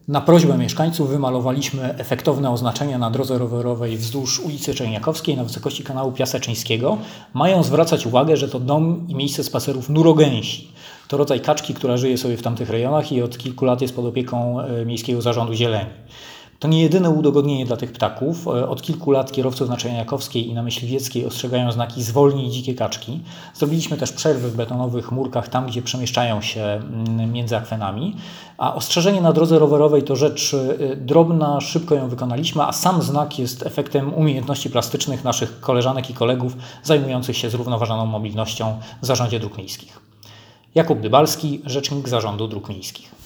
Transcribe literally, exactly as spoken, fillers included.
Na prośbę mieszkańców wymalowaliśmy efektowne oznaczenia na drodze rowerowej wzdłuż ulicy Czerniakowskiej na wysokości kanału Piaseczyńskiego. Mają zwracać uwagę, że to dom i miejsce spacerów nurogęsi. To rodzaj kaczki, która żyje sobie w tamtych rejonach i od kilku lat jest pod opieką Miejskiego Zarządu Zieleni. To nie jedyne udogodnienie dla tych ptaków. Od kilku lat kierowców na Czerniakowskiej i na Myśliwieckiej ostrzegają znaki zwolnij dzikie kaczki. Zrobiliśmy też przerwy w betonowych murkach tam, gdzie przemieszczają się między akwenami. A ostrzeżenie na drodze rowerowej to rzecz drobna, szybko ją wykonaliśmy, a sam znak jest efektem umiejętności plastycznych naszych koleżanek i kolegów zajmujących się zrównoważoną mobilnością w Zarządzie Dróg Miejskich. Jakub Dybalski, Rzecznik Zarządu Dróg Miejskich.